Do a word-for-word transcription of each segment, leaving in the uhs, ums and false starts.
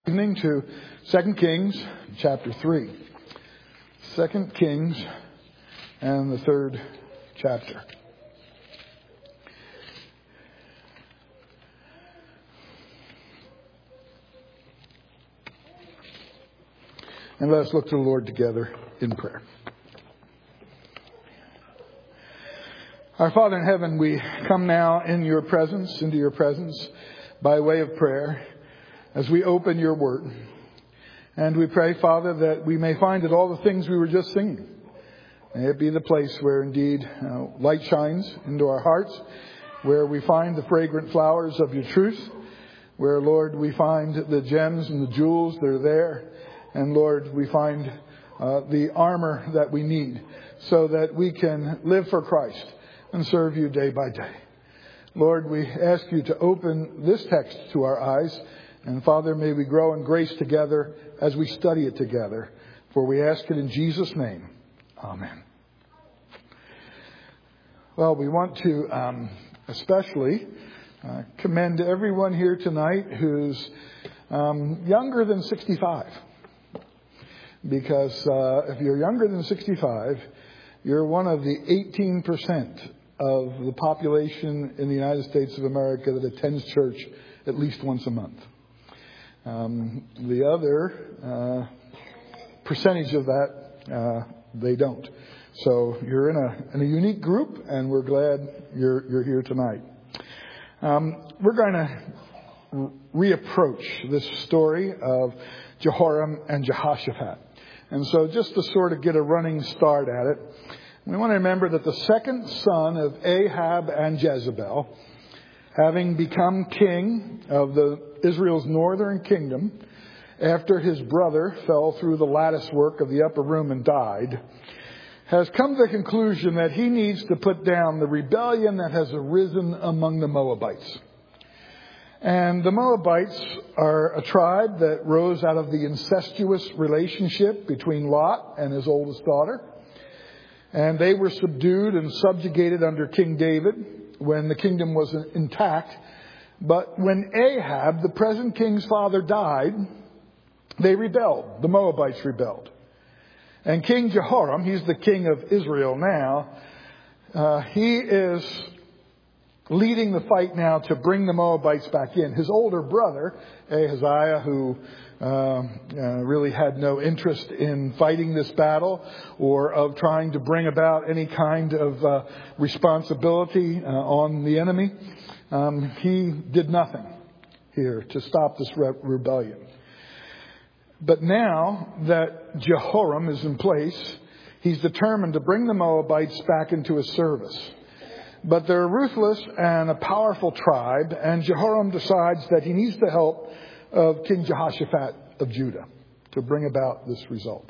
Evening to Second Kings chapter three. Second Kings and the third chapter. And let us look to the Lord together in prayer. Our Father in heaven, we come now in your presence, into your presence by way of prayer as we open your word. And we pray, Father, that we may find that all the things we were just singing, may it be the place where indeed uh, light shines into our hearts, where we find the fragrant flowers of your truth, where, Lord, we find the gems and the jewels that are there. And, Lord, we find uh, the armor that we need so that we can live for Christ and serve you day by day. Lord, we ask you to open this text to our eyes. And Father, may we grow in grace together as we study it together. For we ask it in Jesus' name. Amen. Well, we want to um, especially uh, commend everyone here tonight who's um, younger than sixty-five. Because uh, if you're younger than sixty-five, you're one of the eighteen percent of the population in the United States of America that attends church at least once a month. Um, the other uh, percentage of that, uh, they don't. So you're in a in a unique group, and we're glad you're you're here tonight. Um, we're going to reapproach this story of Jehoram and Jehoshaphat, and so just to sort of get a running start at it, we want to remember that the second son of Ahab and Jezebel, having become king of the Israel's northern kingdom, after his brother fell through the lattice work of the upper room and died, has come to the conclusion that he needs to put down the rebellion that has arisen among the Moabites. And the Moabites are a tribe that rose out of the incestuous relationship between Lot and his oldest daughter. And they were subdued and subjugated under King David when the kingdom was intact. But when Ahab, the present king's father, died, they rebelled. The Moabites rebelled. And King Jehoram, he's the king of Israel now, uh, he is leading the fight now to bring the Moabites back in. His older brother, Ahaziah, who um, uh, really had no interest in fighting this battle or of trying to bring about any kind of uh, responsibility uh, on the enemy, um, he did nothing here to stop this re- rebellion. But now that Jehoram is in place, he's determined to bring the Moabites back into his service. But they're a ruthless and a powerful tribe, and Jehoram decides that he needs the help of King Jehoshaphat of Judah to bring about this result.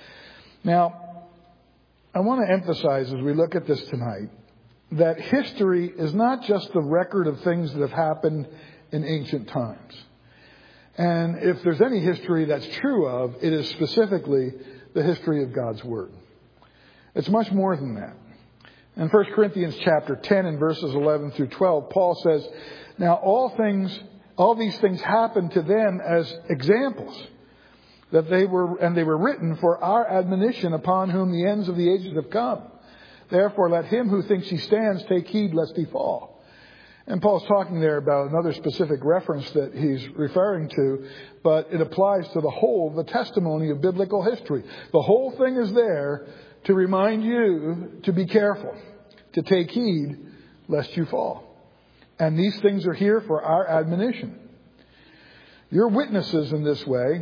Now, I want to emphasize as we look at this tonight that history is not just the record of things that have happened in ancient times. And if there's any history that's true of, it is specifically the history of God's Word. It's much more than that. In First Corinthians chapter ten and verses eleven through twelve, Paul says, now all things, all these things happened to them as examples, that they were, and they were written for our admonition, upon whom the ends of the ages have come. Therefore, let him who thinks he stands take heed lest he fall. And Paul's talking there about another specific reference that he's referring to, but it applies to the whole, the testimony of biblical history. The whole thing is there to remind you to be careful, to take heed lest you fall. And these things are here for our admonition. You're witnesses in this way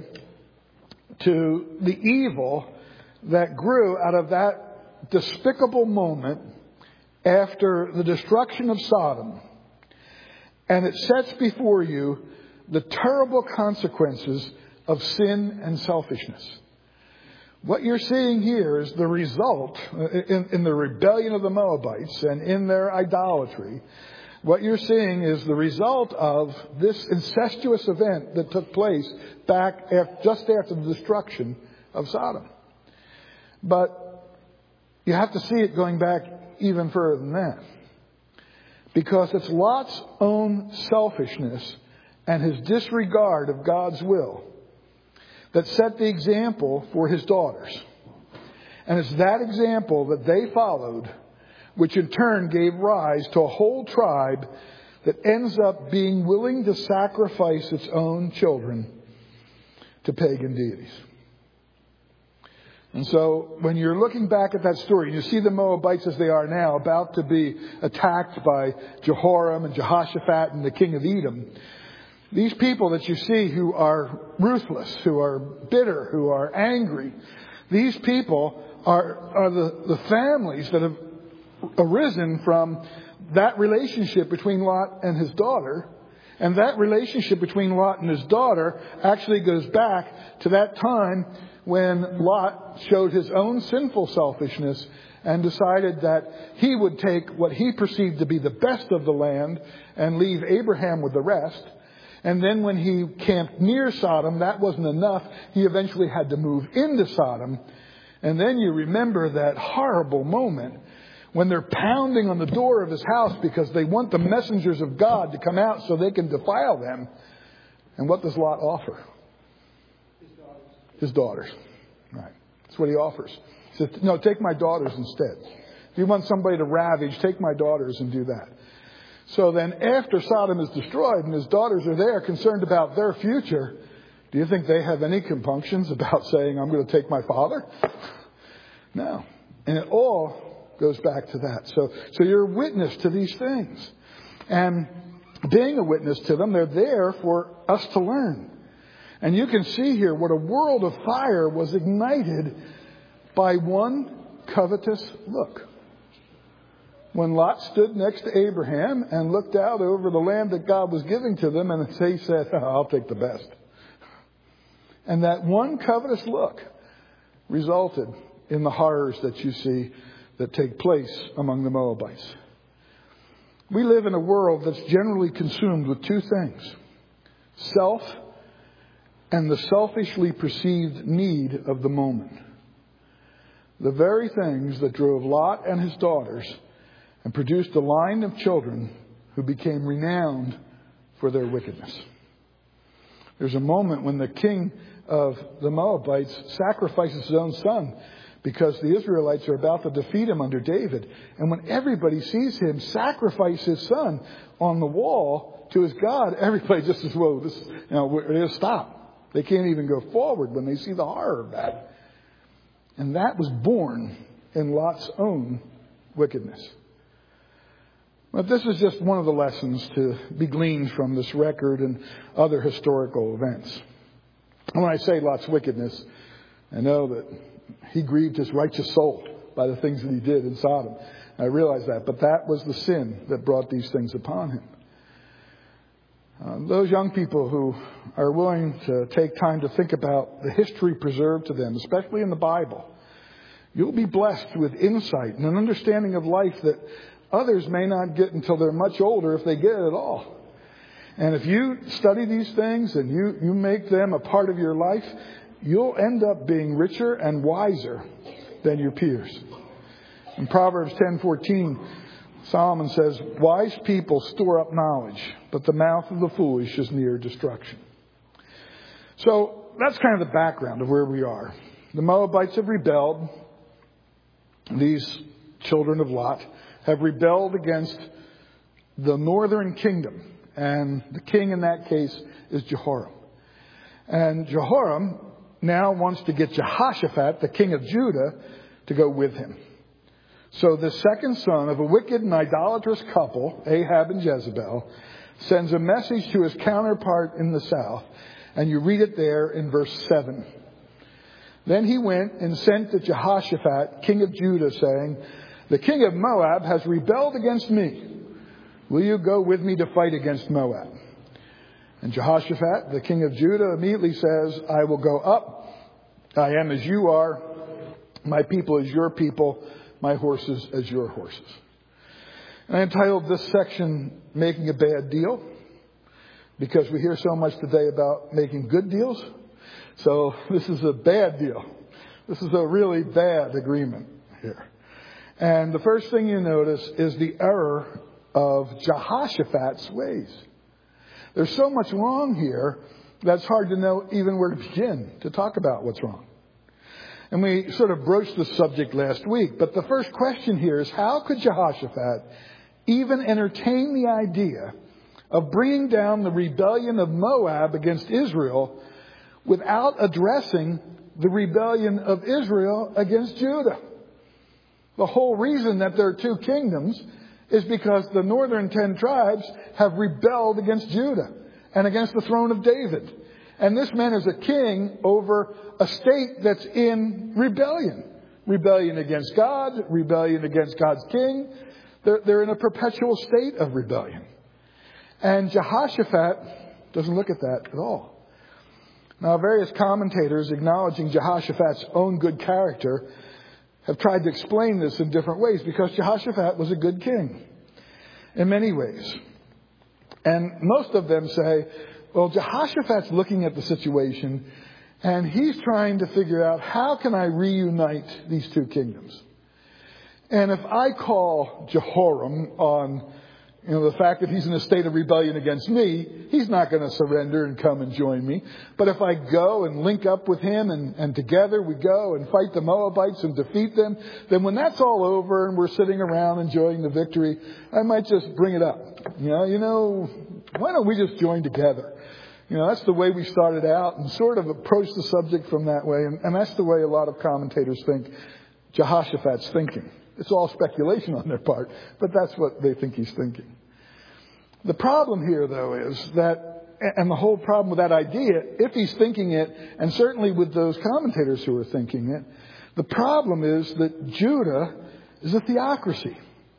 to the evil that grew out of that despicable moment after the destruction of Sodom. And it sets before you the terrible consequences of sin and selfishness. What you're seeing here is the result in, in the rebellion of the Moabites and in their idolatry. What you're seeing is the result of this incestuous event that took place back after, just after the destruction of Sodom. But you have to see it going back even further than that. Because it's Lot's own selfishness and his disregard of God's will that set the example for his daughters. And it's that example that they followed, which in turn gave rise to a whole tribe that ends up being willing to sacrifice its own children to pagan deities. And so when you're looking back at that story, you see the Moabites as they are now, about to be attacked by Jehoram and Jehoshaphat and the king of Edom. These people that you see who are ruthless, who are bitter, who are angry, these people are, are the, the families that have arisen from that relationship between Lot and his daughter. And that relationship between Lot and his daughter actually goes back to that time when Lot showed his own sinful selfishness and decided that he would take what he perceived to be the best of the land and leave Abraham with the rest. And then when he camped near Sodom, that wasn't enough. He eventually had to move into Sodom. And then you remember that horrible moment when they're pounding on the door of his house because they want the messengers of God to come out so they can defile them. And what does Lot offer? His daughters. His daughters. Right. That's what he offers. He says, no, take my daughters instead. If you want somebody to ravage, take my daughters and do that. So then after Sodom is destroyed and his daughters are there concerned about their future, do you think they have any compunctions about saying, I'm going to take my father? No. And it all goes back to that. So, so you're a witness to these things. And being a witness to them, they're there for us to learn. And you can see here what a world of fire was ignited by one covetous look. When Lot stood next to Abraham and looked out over the land that God was giving to them, and he said, oh, I'll take the best. And that one covetous look resulted in the horrors that you see that take place among the Moabites. We live in a world that's generally consumed with two things: self and the selfishly perceived need of the moment. The very things that drove Lot and his daughters and produced a line of children who became renowned for their wickedness. There's a moment when the king of the Moabites sacrifices his own son because the Israelites are about to defeat him under David. And when everybody sees him sacrifice his son on the wall to his God, everybody just says, whoa, this, you know, it'll stop. They can't even go forward when they see the horror of that. And that was born in Lot's own wickedness. But this is just one of the lessons to be gleaned from this record and other historical events. And when I say Lot's wickedness, I know that he grieved his righteous soul by the things that he did in Sodom. I realize that. But that was the sin that brought these things upon him. Uh, those young people who are willing to take time to think about the history preserved to them, especially in the Bible, you'll be blessed with insight and an understanding of life that others may not get until they're much older, if they get it at all. And if you study these things and you, you make them a part of your life, you'll end up being richer and wiser than your peers. In Proverbs ten fourteen, Solomon says, wise people store up knowledge, but the mouth of the foolish is near destruction. So that's kind of the background of where we are. The Moabites have rebelled. These children of Lot have rebelled against the northern kingdom. And the king in that case is Jehoram. And Jehoram now wants to get Jehoshaphat, the king of Judah, to go with him. So the second son of a wicked and idolatrous couple, Ahab and Jezebel, sends a message to his counterpart in the south. And you read it there in verse seven. Then he went and sent to Jehoshaphat, king of Judah, saying, the king of Moab has rebelled against me. Will you go with me to fight against Moab? And Jehoshaphat, the king of Judah, immediately says, I will go up. I am as you are. My people as your people. My horses as your horses. And I entitled this section, Making a Bad Deal, because we hear so much today about making good deals. So this is a bad deal. This is a really bad agreement here. And the first thing you notice is the error of Jehoshaphat's ways. There's so much wrong here that's hard to know even where to begin to talk about what's wrong. And we sort of broached the subject last week. But the first question here is, how could Jehoshaphat even entertain the idea of bringing down the rebellion of Moab against Israel without addressing the rebellion of Israel against Judah? The whole reason that there are two kingdoms is because the northern ten tribes have rebelled against Judah and against the throne of David. And this man is a king over a state that's in rebellion. Rebellion against God, rebellion against God's king. They're, they're in a perpetual state of rebellion. And Jehoshaphat doesn't look at that at all. Now, various commentators acknowledging Jehoshaphat's own good character have tried to explain this in different ways, because Jehoshaphat was a good king in many ways. And most of them say, well, Jehoshaphat's looking at the situation and he's trying to figure out, how can I reunite these two kingdoms? And if I call Jehoram on, you know, the fact that he's in a state of rebellion against me, he's not going to surrender and come and join me. But if I go and link up with him and, and together we go and fight the Moabites and defeat them, then when that's all over and we're sitting around enjoying the victory, I might just bring it up. You know, you know, why don't we just join together? You know, that's the way we started out, and sort of approach the subject from that way. And, and that's the way a lot of commentators think Jehoshaphat's thinking. It's all speculation on their part, but that's what they think he's thinking. The problem here, though, is that, and the whole problem with that idea, if he's thinking it, and certainly with those commentators who are thinking it, the problem is that Judah is a theocracy.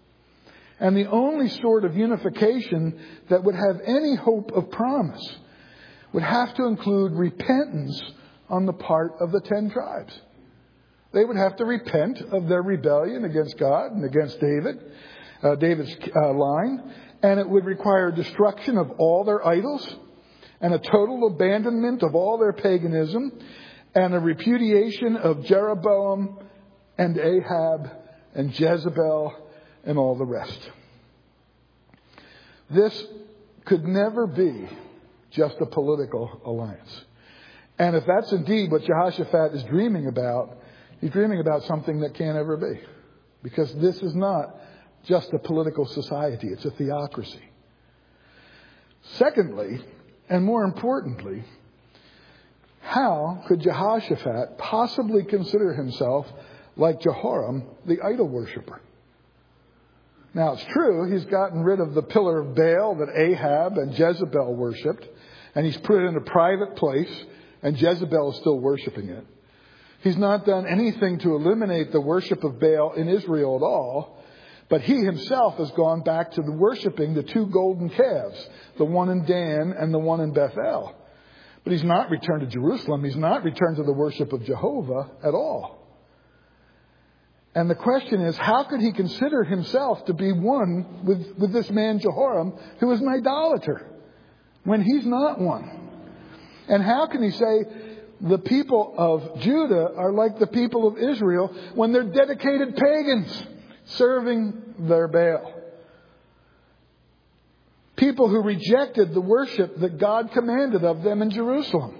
And the only sort of unification that would have any hope of promise would have to include repentance on the part of the ten tribes. They would have to repent of their rebellion against God and against David, uh, David's uh, line. And it would require destruction of all their idols and a total abandonment of all their paganism and a repudiation of Jeroboam and Ahab and Jezebel and all the rest. This could never be just a political alliance. And if that's indeed what Jehoshaphat is dreaming about, he's dreaming about something that can't ever be. Because this is not just a political society. It's a theocracy. Secondly, and more importantly, how could Jehoshaphat possibly consider himself like Jehoram, the idol worshiper? Now, it's true, he's gotten rid of the pillar of Baal that Ahab and Jezebel worshipped, and he's put it in a private place, and Jezebel is still worshiping it. He's not done anything to eliminate the worship of Baal in Israel at all, but he himself has gone back to the worshiping the two golden calves, the one in Dan and the one in Bethel. But he's not returned to Jerusalem. He's not returned to the worship of Jehovah at all. And the question is, how could he consider himself to be one with, with this man Jehoram, who is an idolater, when he's not one? And how can he say the people of Judah are like the people of Israel when they're dedicated pagans serving their Baal? People who rejected the worship that God commanded of them in Jerusalem.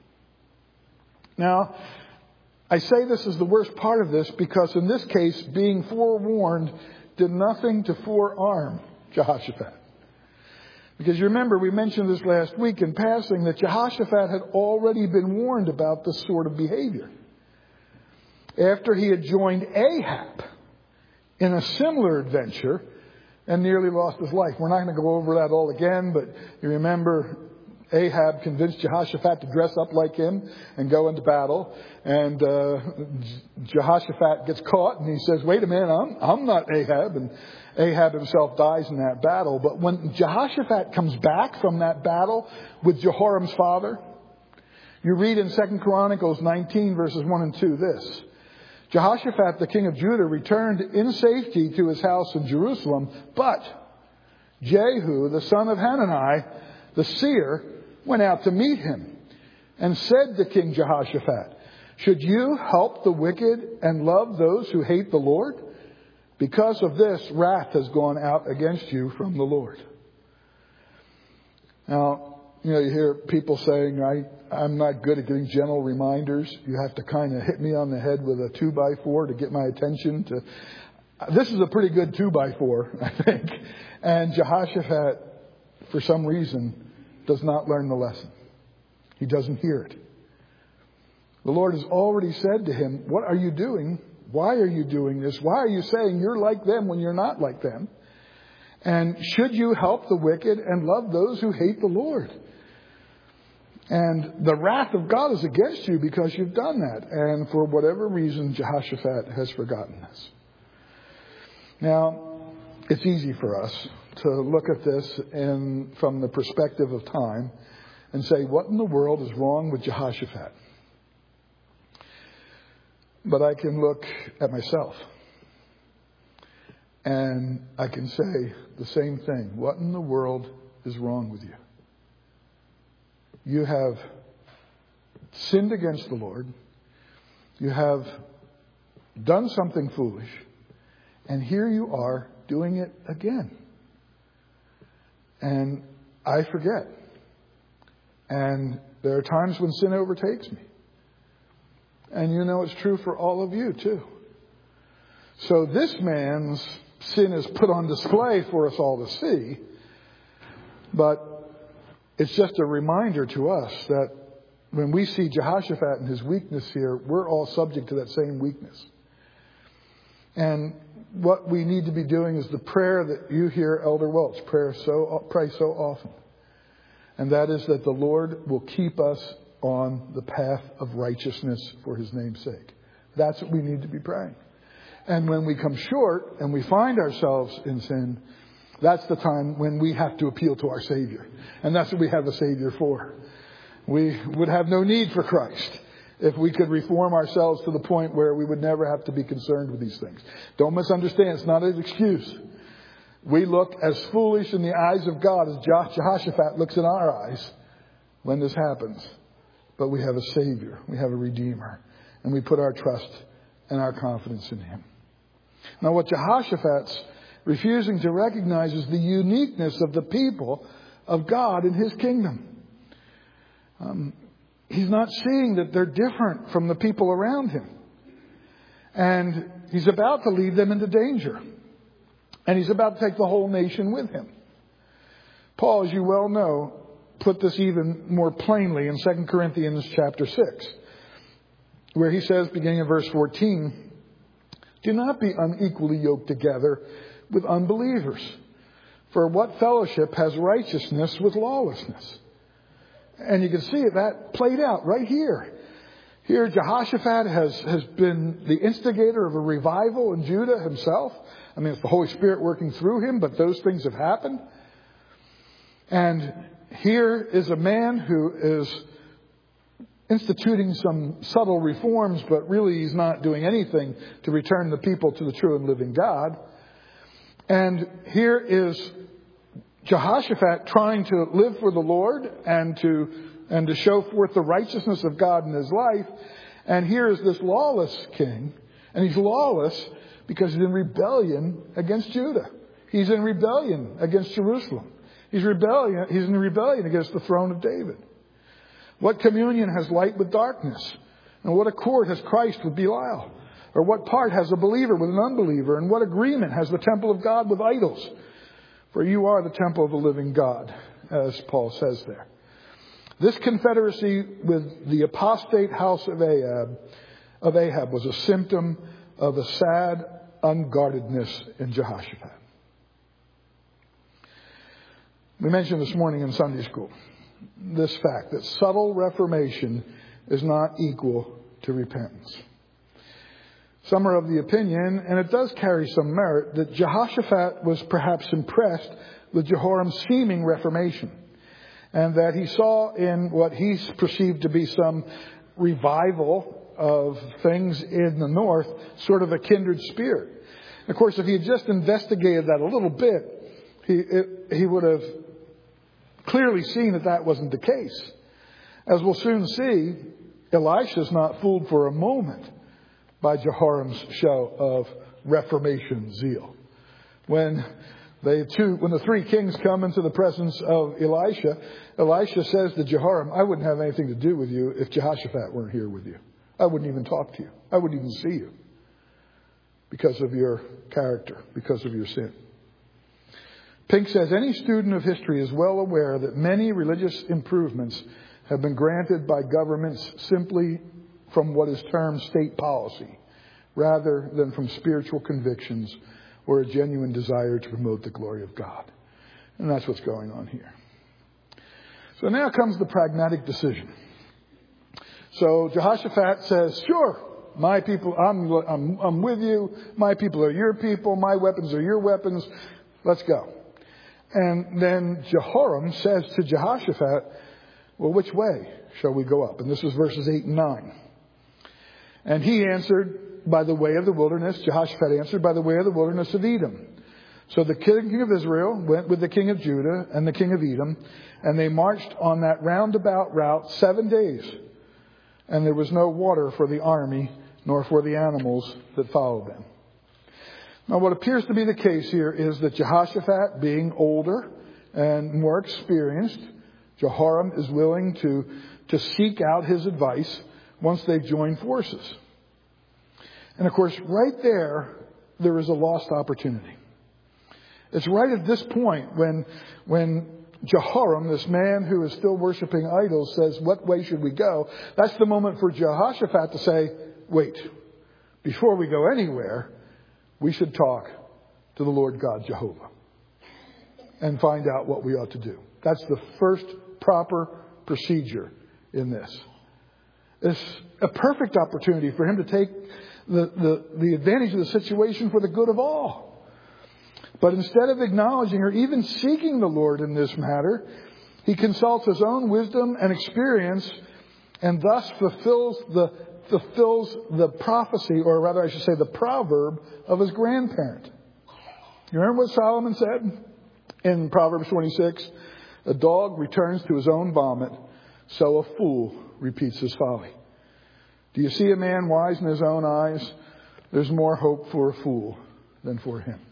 Now, I say this is the worst part of this because in this case, being forewarned did nothing to forearm Jehoshaphat. Because you remember, we mentioned this last week in passing, that Jehoshaphat had already been warned about this sort of behavior. After he had joined Ahab in a similar adventure and nearly lost his life. We're not going to go over that all again, but you remember Ahab convinced Jehoshaphat to dress up like him and go into battle. And uh, Jehoshaphat gets caught and he says, wait a minute, I'm, I'm not Ahab. And Ahab himself dies in that battle. But when Jehoshaphat comes back from that battle with Jehoram's father, you read in Second Chronicles nineteen verses one and two this. Jehoshaphat, the king of Judah, returned in safety to his house in Jerusalem, but Jehu, the son of Hanani, the seer, went out to meet him and said to King Jehoshaphat, should you help the wicked and love those who hate the Lord? Because of this, wrath has gone out against you from the Lord. Now, you know, you hear people saying, I, I'm not good at getting gentle reminders. You have to kind of hit me on the head with a two by four to get my attention. To This is a pretty good two by four, I think. And Jehoshaphat, for some reason, does not learn the lesson. He doesn't hear it. The Lord has already said to him, what are you doing? Why are you doing this? Why are you saying you're like them when you're not like them? And should you help the wicked and love those who hate the Lord? And the wrath of God is against you because you've done that. And for whatever reason, Jehoshaphat has forgotten this. Now, it's easy for us to look at this in, from the perspective of time and say, what in the world is wrong with Jehoshaphat? But I can look at myself and I can say the same thing. What in the world is wrong with you? You have sinned against the Lord. You have done something foolish. And here you are doing it again. And I forget. And there are times when sin overtakes me. And you know it's true for all of you too. So this man's sin is put on display for us all to see. But it's just a reminder to us that when we see Jehoshaphat and his weakness here, we're all subject to that same weakness. And what we need to be doing is the prayer that you hear Elder Welch prayer so, pray so often. And that is that the Lord will keep us on the path of righteousness for his name's sake. That's what we need to be praying. And when we come short and we find ourselves in sin, that's the time when we have to appeal to our Savior. And that's what we have a Savior for. We would have no need for Christ if we could reform ourselves to the point where we would never have to be concerned with these things. Don't misunderstand. It's not an excuse. We look as foolish in the eyes of God as Jehoshaphat looks in our eyes when this happens. But we have a Savior. We have a Redeemer. And we put our trust and our confidence in him. Now what Jehoshaphat's refusing to recognize is the uniqueness of the people of God in his kingdom. Um, he's not seeing that they're different from the people around him. And he's about to lead them into danger. And he's about to take the whole nation with him. Paul, as you well know, put this even more plainly in Second Corinthians chapter six, where he says, beginning in verse fourteen, do not be unequally yoked together with unbelievers. For what fellowship has righteousness with lawlessness? And you can see that played out right here. Here, Jehoshaphat has, has been the instigator of a revival in Judah himself. I mean, it's the Holy Spirit working through him, but those things have happened. And here is a man who is instituting some subtle reforms, but really he's not doing anything to return the people to the true and living God. And here is Jehoshaphat trying to live for the Lord and to and to show forth the righteousness of God in his life. And here is this lawless king. And he's lawless because he's in rebellion against Judah. He's in rebellion against Jerusalem. He's rebellion. He's in rebellion against the throne of David. What communion has light with darkness? And what accord has Christ with Belial? Or what part has a believer with an unbeliever? And what agreement has the temple of God with idols? For you are the temple of the living God, as Paul says there. This confederacy with the apostate house of Ahab, of Ahab was a symptom of a sad unguardedness in Jehoshaphat. We mentioned this morning in Sunday school this fact that subtle reformation is not equal to repentance. Some are of the opinion, and it does carry some merit, that Jehoshaphat was perhaps impressed with Jehoram's seeming reformation, and that he saw in what he perceived to be some revival of things in the north, sort of a kindred spirit. Of course, if he had just investigated that a little bit, he, it, he would have clearly seen that that wasn't the case. As we'll soon see, Elisha's not fooled for a moment by Jehoram's show of Reformation zeal. When They two, when the three kings come into the presence of Elisha, Elisha says to Jehoram, I wouldn't have anything to do with you if Jehoshaphat weren't here with you. I wouldn't even talk to you. I wouldn't even see you because of your character, because of your sin. Pink says, any student of history is well aware that many religious improvements have been granted by governments simply from what is termed state policy, rather than from spiritual convictions or a genuine desire to promote the glory of God. And that's what's going on here. So now comes the pragmatic decision. So Jehoshaphat says, sure, my people, I'm, I'm, I'm with you. My people are your people. My weapons are your weapons. Let's go. And then Jehoram says to Jehoshaphat, well, which way shall we go up? And this is verses eight and nine. And he answered, by the way of the wilderness. Jehoshaphat answered, by the way of the wilderness of Edom. So the king of Israel went with the king of Judah and the king of Edom, and they marched on that roundabout route seven days. And there was no water for the army, nor for the animals that followed them. Now, what appears to be the case here is that Jehoshaphat, being older and more experienced, Jehoram is willing to, to seek out his advice once they've joined forces. And of course, right there, there is a lost opportunity. It's right at this point when, when Jehoram, this man who is still worshiping idols, says, what way should we go? That's the moment for Jehoshaphat to say, wait, before we go anywhere, we should talk to the Lord God Jehovah and find out what we ought to do. That's the first proper procedure in this. It's a perfect opportunity for him to take the, the, the advantage of the situation for the good of all. But instead of acknowledging or even seeking the Lord in this matter, he consults his own wisdom and experience and thus fulfills the fulfills the prophecy, or rather I should say the proverb of his grandparent. You remember what Solomon said in Proverbs twenty-six? A dog returns to his own vomit, so a fool repeats his folly. Do you see a man wise in his own eyes? There's more hope for a fool than for him.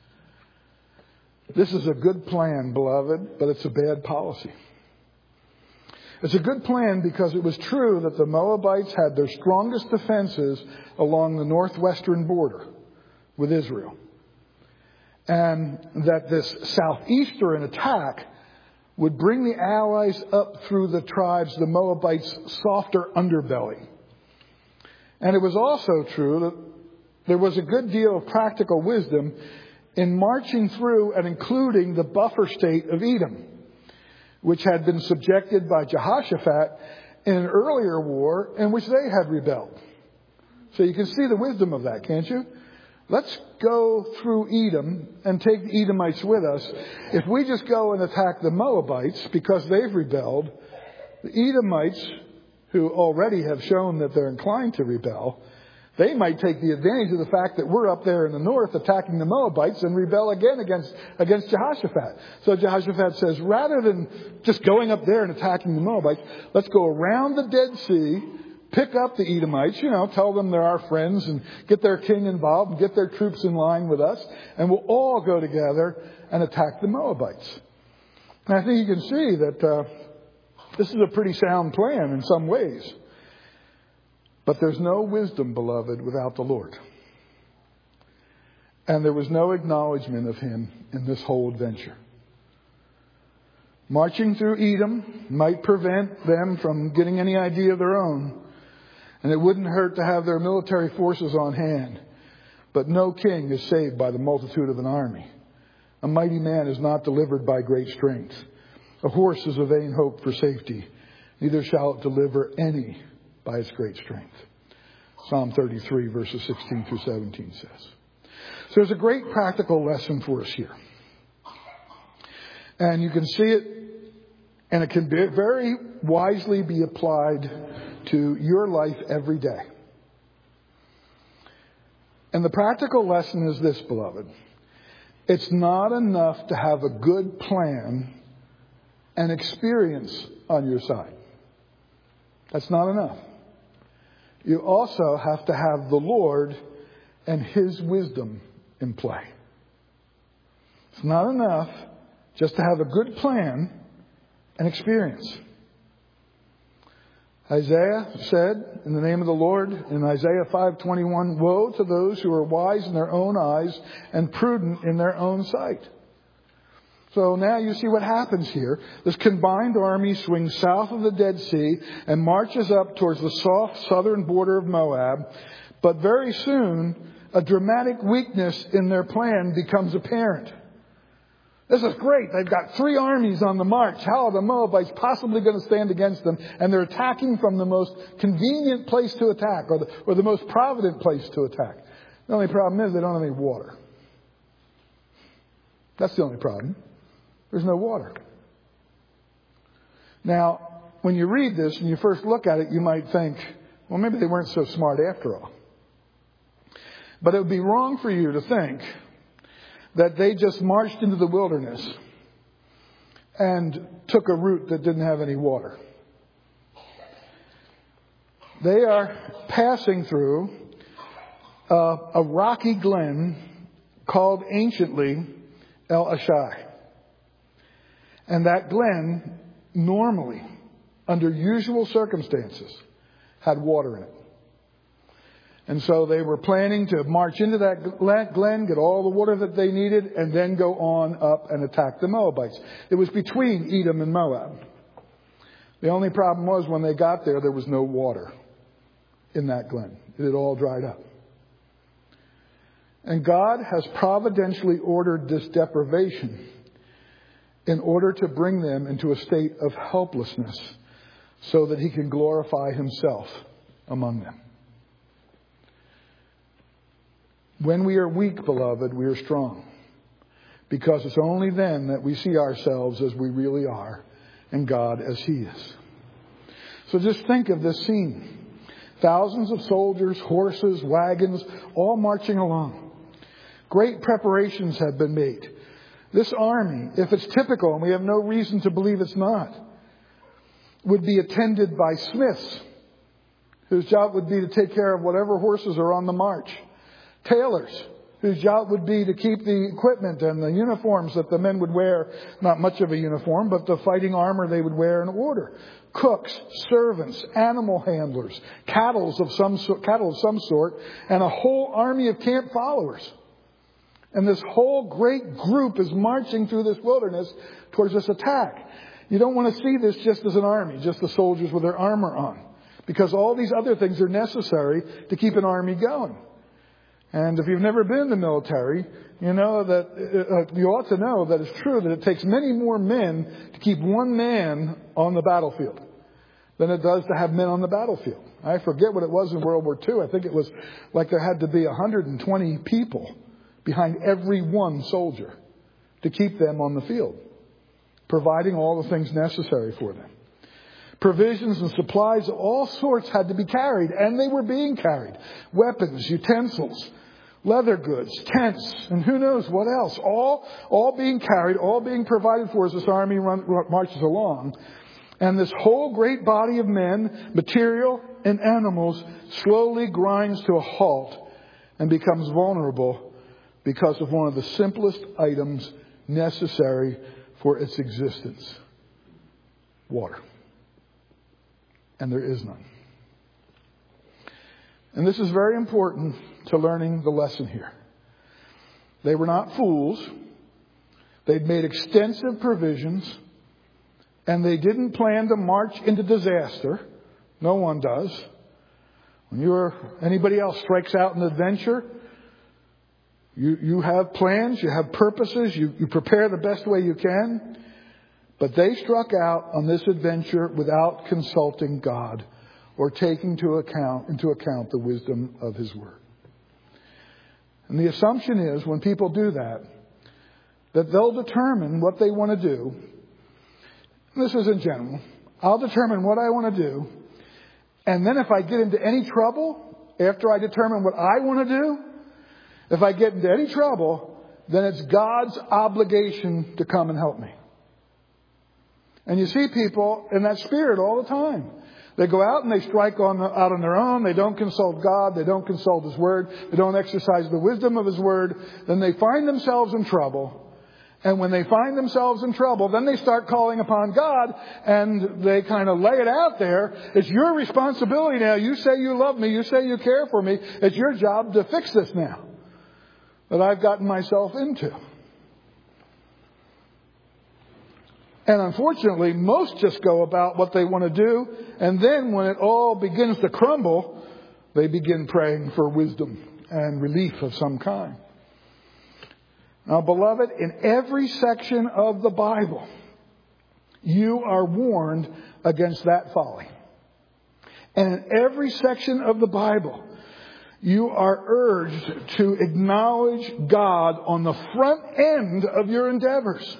This is a good plan, beloved, but it's a bad policy. It's a good plan because it was true that the Moabites had their strongest defenses along the northwestern border with Israel. And that this southeastern attack would bring the allies up through the tribes, the Moabites' softer underbelly. And it was also true that there was a good deal of practical wisdom in marching through and including the buffer state of Edom, which had been subjected by Jehoshaphat in an earlier war in which they had rebelled. So you can see the wisdom of that, can't you? Let's go through Edom and take the Edomites with us. If we just go and attack the Moabites because they've rebelled, the Edomites, who already have shown that they're inclined to rebel, they might take the advantage of the fact that we're up there in the north attacking the Moabites and rebel again against, against Jehoshaphat. So Jehoshaphat says, rather than just going up there and attacking the Moabites, let's go around the Dead Sea, pick up the Edomites, you know, tell them they're our friends and get their king involved and get their troops in line with us. And we'll all go together and attack the Moabites. And I think you can see that uh, this is a pretty sound plan in some ways. But there's no wisdom, beloved, without the Lord. And there was no acknowledgement of him in this whole adventure. Marching through Edom might prevent them from getting any idea of their own. And it wouldn't hurt to have their military forces on hand. But no king is saved by the multitude of an army. A mighty man is not delivered by great strength. A horse is a vain hope for safety. Neither shall it deliver any by its great strength. Psalm thirty-three, verses sixteen through seventeen says. So there's a great practical lesson for us here. And you can see it, and it can be very wisely be applied to your life every day. And the practical lesson is this, beloved. It's not enough to have a good plan and experience on your side. That's not enough. You also have to have the Lord and His wisdom in play. It's not enough just to have a good plan and experience. Isaiah said, in the name of the Lord, in Isaiah five twenty-one, "Woe to those who are wise in their own eyes and prudent in their own sight." So now you see what happens here. This combined army swings south of the Dead Sea and marches up towards the soft southern border of Moab. But very soon, a dramatic weakness in their plan becomes apparent. This is great. They've got three armies on the march. How are the Moabites possibly going to stand against them? And they're attacking from the most convenient place to attack, or the, or the most provident place to attack. The only problem is they don't have any water. That's the only problem. There's no water. Now, when you read this and you first look at it, you might think, well, maybe they weren't so smart after all. But it would be wrong for you to think that they just marched into the wilderness and took a route that didn't have any water. They are passing through a, a rocky glen called anciently El Ashai. And that glen, normally, under usual circumstances, had water in it. And so they were planning to march into that glen, get all the water that they needed, and then go on up and attack the Moabites. It was between Edom and Moab. The only problem was when they got there, there was no water in that glen. It had all dried up. And God has providentially ordered this deprivation in order to bring them into a state of helplessness so that He can glorify Himself among them. When we are weak, beloved, we are strong. Because it's only then that we see ourselves as we really are and God as He is. So just think of this scene. Thousands of soldiers, horses, wagons, all marching along. Great preparations have been made. This army, if it's typical, and we have no reason to believe it's not, would be attended by smiths, whose job would be to take care of whatever horses are on the march. Tailors, whose job would be to keep the equipment and the uniforms that the men would wear, not much of a uniform, but the fighting armor they would wear in order. Cooks, servants, animal handlers, cattle of some sort, cattle of some sort, and a whole army of camp followers. And this whole great group is marching through this wilderness towards this attack. You don't want to see this just as an army, just the soldiers with their armor on, because all these other things are necessary to keep an army going. And if you've never been in the military, you know that uh, you ought to know that it's true that it takes many more men to keep one man on the battlefield than it does to have men on the battlefield. I forget what it was in World War Two. I think it was like there had to be one hundred twenty people behind every one soldier to keep them on the field, providing all the things necessary for them. Provisions and supplies of all sorts had to be carried, and they were being carried. Weapons, utensils, leather goods, tents, and who knows what else. All, all being carried, all being provided for as this army run, marches along. And this whole great body of men, material and animals, slowly grinds to a halt and becomes vulnerable because of one of the simplest items necessary for its existence: water. And there is none. And this is very important to learning the lesson here. They were not fools. They'd made extensive provisions. And they didn't plan to march into disaster. No one does. When you're, anybody else strikes out an adventure, you, you have plans, you have purposes, you, you prepare the best way you can. But they struck out on this adventure without consulting God or taking to account, into account the wisdom of His Word. And the assumption is, when people do that, that they'll determine what they want to do. This is in general. I'll determine what I want to do. And then if I get into any trouble, after I determine what I want to do, if I get into any trouble, then it's God's obligation to come and help me. And you see people in that spirit all the time. They go out and they strike on the, out on their own. They don't consult God. They don't consult His Word. They don't exercise the wisdom of His Word. Then they find themselves in trouble. And when they find themselves in trouble, then they start calling upon God, and they kind of lay it out there. It's your responsibility now. You say you love me. You say you care for me. It's your job to fix this now that I've gotten myself into. And unfortunately, most just go about what they want to do. And then when it all begins to crumble, they begin praying for wisdom and relief of some kind. Now, beloved, in every section of the Bible, you are warned against that folly. And in every section of the Bible, you are urged to acknowledge God on the front end of your endeavors.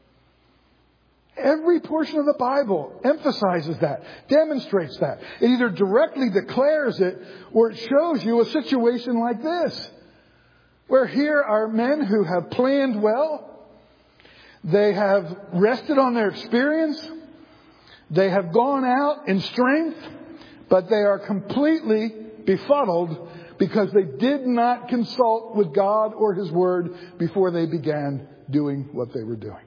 Every portion of the Bible emphasizes that, demonstrates that. It either directly declares it or it shows you a situation like this, where here are men who have planned well. They have rested on their experience. They have gone out in strength, but they are completely befuddled because they did not consult with God or His Word before they began doing what they were doing.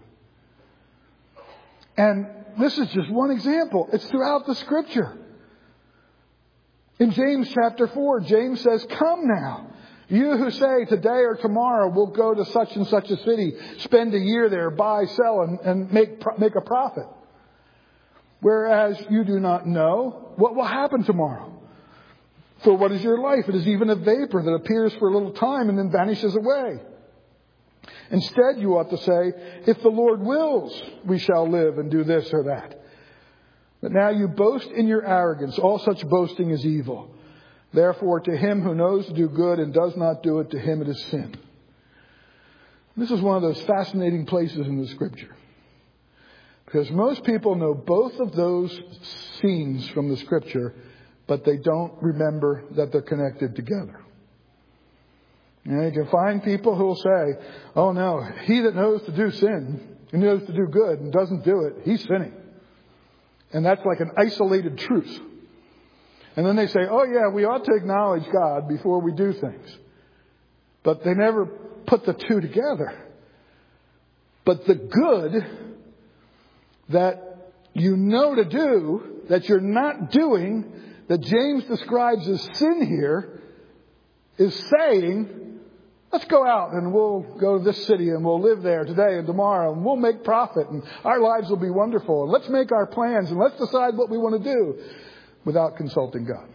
And this is just one example. It's throughout the Scripture. In James chapter four, James says, "Come now, you who say today or tomorrow we'll go to such and such a city, spend a year there, buy, sell, and, and make, make a profit. Whereas you do not know what will happen tomorrow. For what is your life? It is even a vapor that appears for a little time and then vanishes away. Instead, you ought to say, if the Lord wills, we shall live and do this or that. But now you boast in your arrogance. All such boasting is evil. Therefore, to him who knows to do good and does not do it, to him it is sin." This is one of those fascinating places in the Scripture. Because most people know both of those scenes from the Scripture, but they don't remember that they're connected together. You know, you can find people who will say, "Oh no, he that knows to do sin and knows to do good and doesn't do it, he's sinning." And that's like an isolated truth. And then they say, "Oh yeah, we ought to acknowledge God before we do things." But they never put the two together. But the good that you know to do, that you're not doing, that James describes as sin here, is saying, let's go out and we'll go to this city and we'll live there today and tomorrow and we'll make profit and our lives will be wonderful. And let's make our plans and let's decide what we want to do without consulting God.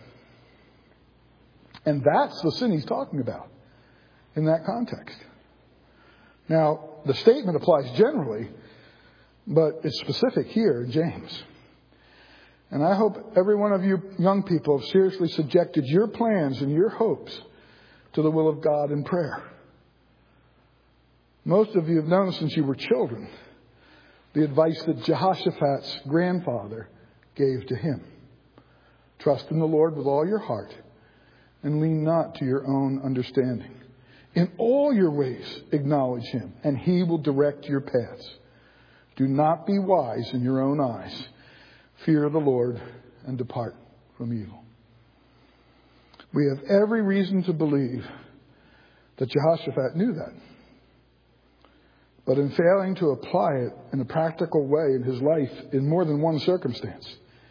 And that's the sin he's talking about in that context. Now, the statement applies generally, but it's specific here in James. And I hope every one of you young people have seriously subjected your plans and your hopes to the will of God in prayer. Most of you have known since you were children the advice that Jehoshaphat's grandfather gave to him. Trust in the Lord with all your heart and lean not to your own understanding. In all your ways acknowledge him, and he will direct your paths. Do not be wise in your own eyes. Fear the Lord and depart from evil. We have every reason to believe that Jehoshaphat knew that. But in failing to apply it in a practical way in his life in more than one circumstance,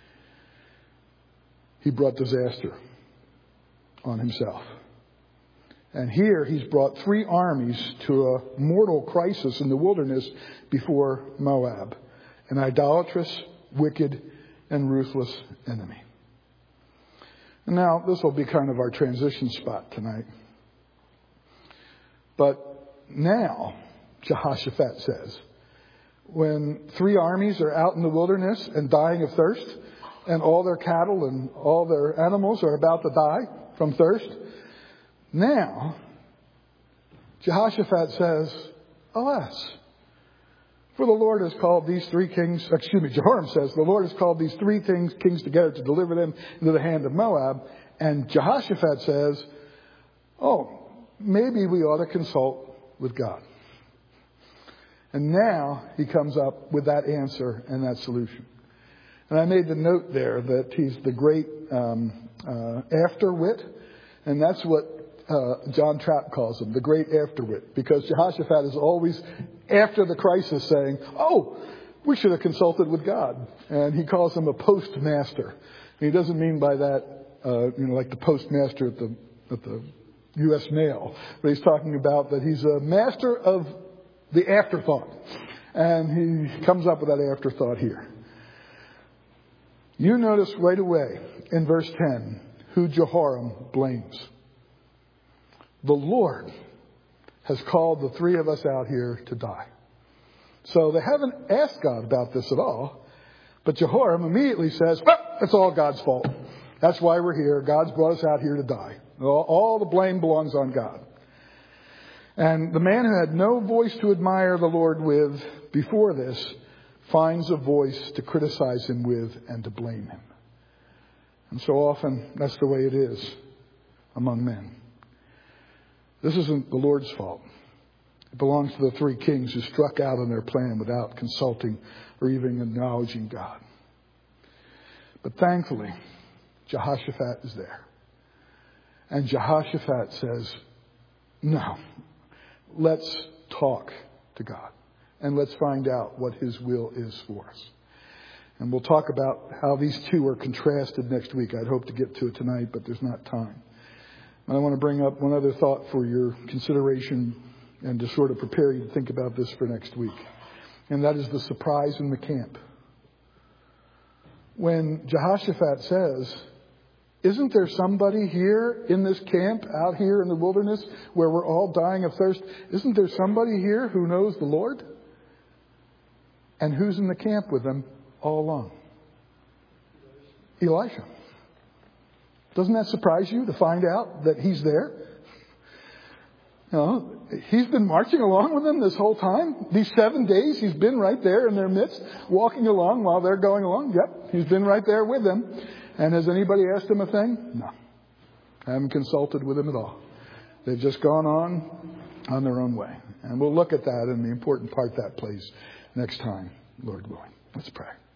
he brought disaster on himself. And here he's brought three armies to a mortal crisis in the wilderness before Moab, an idolatrous, wicked, and ruthless enemy. And now, this will be kind of our transition spot tonight. But now, Jehoshaphat says, when three armies are out in the wilderness and dying of thirst, and all their cattle and all their animals are about to die from thirst, now, Jehoshaphat says, alas, for the Lord has called these three kings, excuse me, Jehoram says, the Lord has called these three things, kings together to deliver them into the hand of Moab. And Jehoshaphat says, oh, maybe we ought to consult with God. And now he comes up with that answer and that solution. And I made the note there that he's the great um, uh, after-wit. And that's what uh, John Trapp calls him, the great afterwit, because Jehoshaphat is always after the crisis saying, oh, we should have consulted with God. And he calls him a postmaster. And he doesn't mean by that, uh, you know, like the postmaster at the, at the U S mail, but he's talking about that he's a master of the afterthought. And he comes up with that afterthought here. You notice right away in verse ten who Jehoram blames. The Lord has called the three of us out here to die. So they haven't asked God about this at all. But Jehoram immediately says, well, it's all God's fault. That's why we're here. God's brought us out here to die. All, all the blame belongs on God. And the man who had no voice to admire the Lord with before this finds a voice to criticize him with and to blame him. And so often that's the way it is among men. This isn't the Lord's fault. It belongs to the three kings who struck out on their plan without consulting or even acknowledging God. But thankfully, Jehoshaphat is there. And Jehoshaphat says, no, let's talk to God. And let's find out what his will is for us. And we'll talk about how these two are contrasted next week. I'd hope to get to it tonight, but there's not time. And I want to bring up one other thought for your consideration and to sort of prepare you to think about this for next week. And that is the surprise in the camp. When Jehoshaphat says, isn't there somebody here in this camp out here in the wilderness where we're all dying of thirst? Isn't there somebody here who knows the Lord? And who's in the camp with them all along? Elisha. Doesn't that surprise you to find out that he's there? You know, he's been marching along with them this whole time. These seven days, he's been right there in their midst, walking along while they're going along. Yep, he's been right there with them. And has anybody asked him a thing? No. I haven't consulted with him at all. They've just gone on on their own way. And we'll look at that and the important part that plays next time, Lord willing. Let's pray.